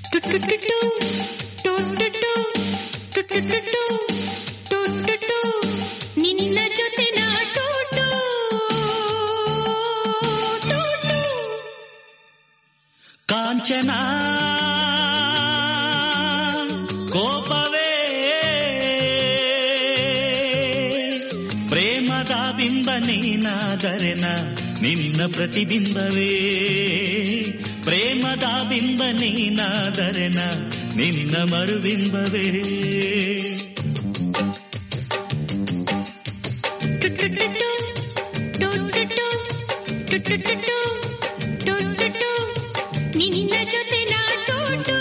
ನಿನ್ನ ಜೊತೆ ನಾಟೋಟು ಕಾಂಚನ ಕೋಪವೇ ಪ್ರೇಮದ ಬಿಂಬ ನೀನಾದರೆನ ನಿನ್ನ ಪ್ರತಿಬಿಂಬವೇ ಪ್ರೇಮದ ಬಿಂಬ ನೀನಾದರೆನ ನಿನ್ನ ಮರುಬಿಂಬವೇ ನಿನ್ನ ಜೊತೆ ನಾಟೋಟು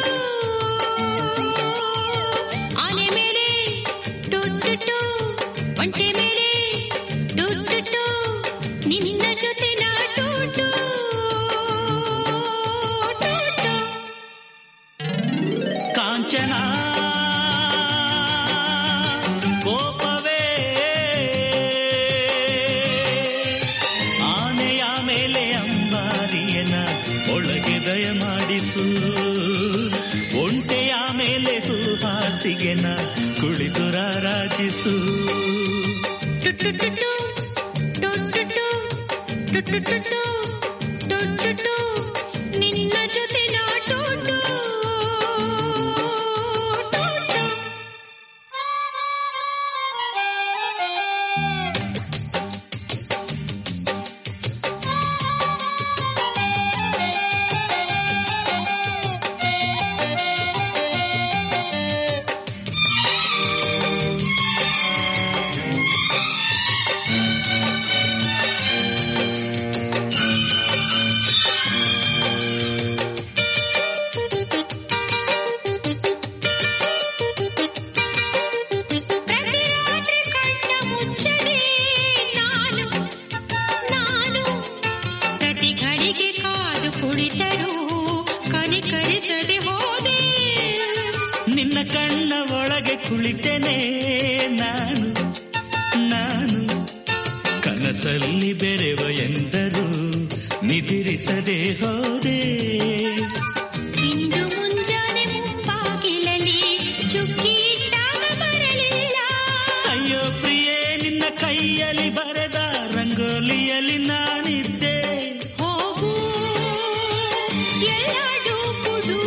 ಆನೆ ಮೇಲೆ ಟೊಟ್ಟು ಒಂಟೆ ಮೇಲೆ ಟೊಟ್ಟು ನಿನ್ನ ಜೊತೆ ನಾಟೋಟು ಕಾಂಚನ ಕೋಪವೇ ಆನೆಯ ಮೇಲೆ ಅಂಬಾರಿಯನ ಒಳಗೆ ದಯ ಮಾಡಿಸು ಒಂಟೆಯ ಮೇಲೆ ಹಾಸಿಗೆನ ಕುಳಿತು ರಾರಾಜಿಸು ನಿನ್ನ ಜೊತೆ ನಾಟೋಟು ನಿನ್ನ ಕಣ್ಣ ಒಳಗೆ ಕುಳಿತೇನೆ ನಾನು ಕನಸಲ್ಲಿ ಬೆರೆವ ಎಂದರು ನಿದಿರಿಸದೆ ಹೋದೆ ಇಂದು ಮುಂಜಾನೆ ಮುಂಬಾಗಿಲಲ್ಲಿ ಚುಕ್ಕಿ ಇಟ್ಟಾಗ ಬರಲಿಲ್ಲ ಅಯ್ಯೋ ಪ್ರಿಯೇ ನಿನ್ನ ಕೈಯಲ್ಲಿ ಬರೆದ ರಂಗೋಲಿಯಲ್ಲಿ ನಾನಿದ್ದೆ ಹೋಗು ಎಲ್ಲ ಡೂಪುಡು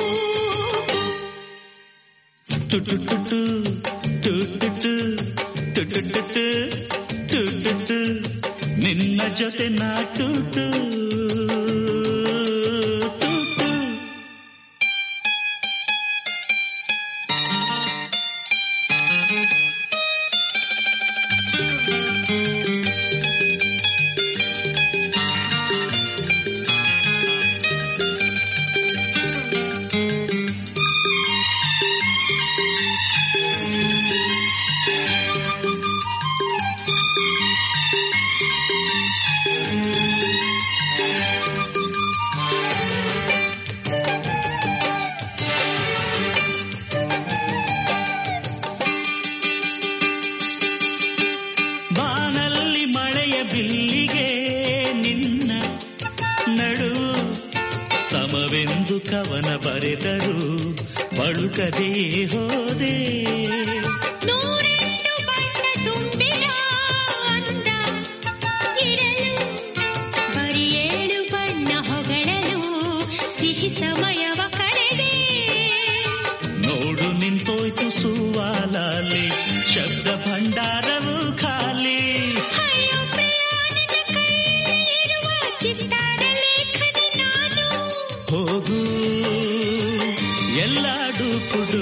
ಟುಟುಟುಟು ಟುಟುಟು ಟುಟುಟುಟು ಟುಟುಟು ನಿನ್ನ ಜೊತೆ ನಾಟುಟು ಬಿಲ್ಲಿಗೆ ನಿನ್ನ ನಡು ಸಮವೆಂದು ಕವನ ಬರೆದರು ಬಳುಕದೇ ಹೋದೆ ನೂರೆಂಟು ಬಣ್ಣ ತುಂಬಿದ ಅಂದ ಇರಲು ಬರೀ 7 ಬಣ್ಣ ಹೊಗಳಲು ಸಿಹಿ ಸಮಯವ ಕಳೆದೆ ನೋಡು ನಿಂತೋಯ್ತು ಸುವಾಲಲ್ಲಿ ಶಬ್ದ ಭಂಡಾರವು ಖಾಲಿ ಹೋಗು ಎಲ್ಲ ಡೂಪುಡು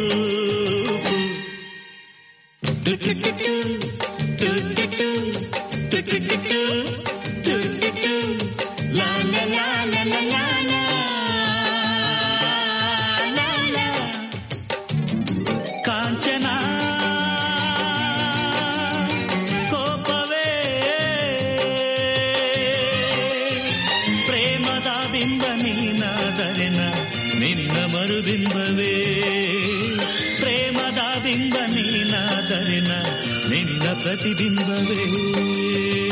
ಟುಟುಟು ಟುಟುಟು ಟುಟುಟು ಟುಟುಟು ಲಾ ಲಾ ಲಾ ಲಾ ಲಾ ಲಾ ಲಾ ಕಾಂಚನ ಕೋಪವೇ ಪ್ರೇಮದ ಬಿಂಬ ನೀನಾದರೆನ ನಿನ್ನ ಮರುಬಿಂಬವೇ ಪ್ರೇಮದ ಬಿಂಬ ನೀನಾದರೆನ ನಿನ್ನ ಪ್ರತಿಬಿಂಬವೇ